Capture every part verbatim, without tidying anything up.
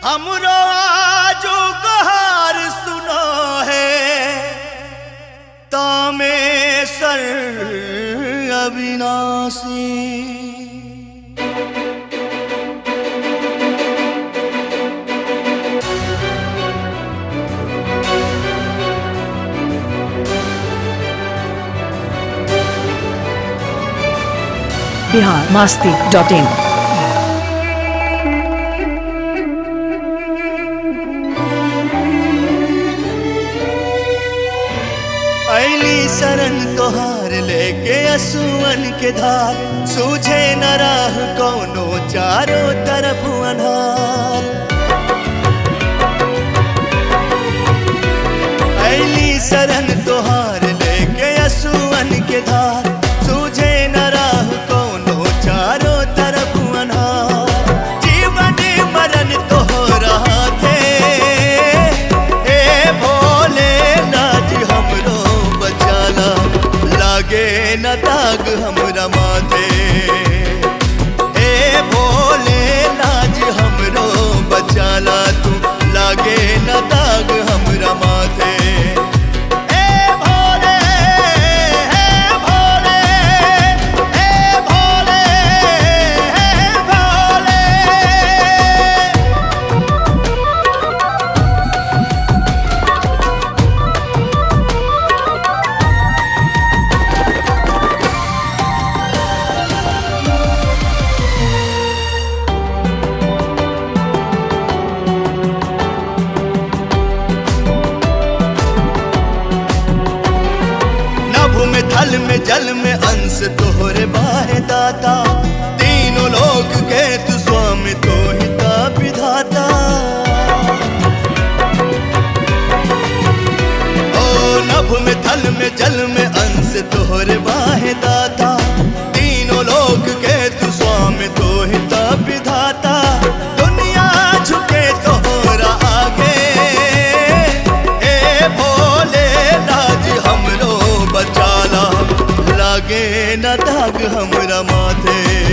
हमरो आजो गहार सुनो है तामेसर अविनाशी। Bihar Masti dot in. ऐली शरण तोहार लेके असुअन के धार, सूझे न राह कौनो चारों तरफ अन्हार। ऐली शरण तोहार लेके असुअन के धार, सूझे न राह कौनो चारों तरफ अन्हार। जीवन मरण तोहरा थे ए भोले नाथ हमरो बचाला, लागे न दाग हमरा माथे। ए भोले नाथ हमरो बचाला, तू लागे न दाग हमरा माथे। थल में जल में अंश तोहरे बाहे दाता, तीनों लोक के तू स्वामी तो हिता विधाता। ओ नभ में थल में जल में अंश तोहरे बाहे दाता, तीनों लोक के तू स्वामी तो हिता विधाता। दुनिया झुके तोहरा आगे ए भोले नाथ हमरो बचाला, लागे न दाग हमरा माथे।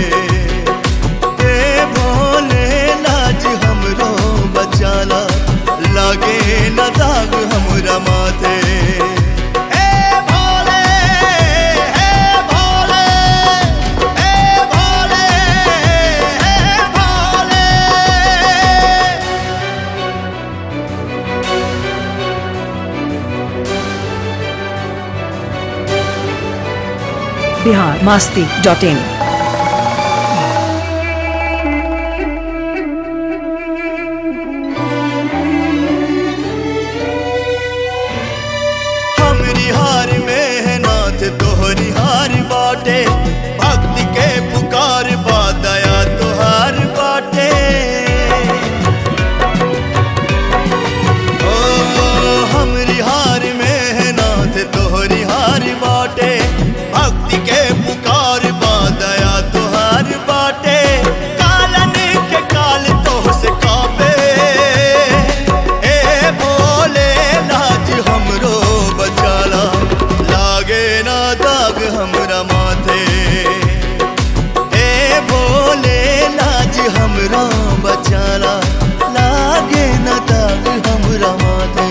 ए भोले नाथ हमरो बचाला, लागे न दाग हमरा माथे। ए भोले ए भोले ए भोले ए भोले। Bihar Masti dot in. हमरी हार में है नाथ तोहरी हार बाटे, भक्ति के पुकार बा दया तोहार बाटे। ओ हमरी हार में है नाथ तोहरी हार बाटे, भक्ति के पुकार बा दया तोहार बाटे। कालन के काल तोह से काबे ए भोले नाथ हमरो बचाला, लागे ना दाग हमरा माथे। ए भोले नाथ हमरो बचाला, लागे ना दाग हमरा माथे।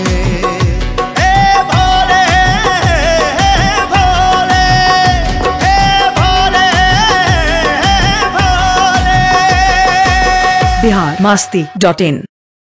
बिहार मस्ती डॉट इन।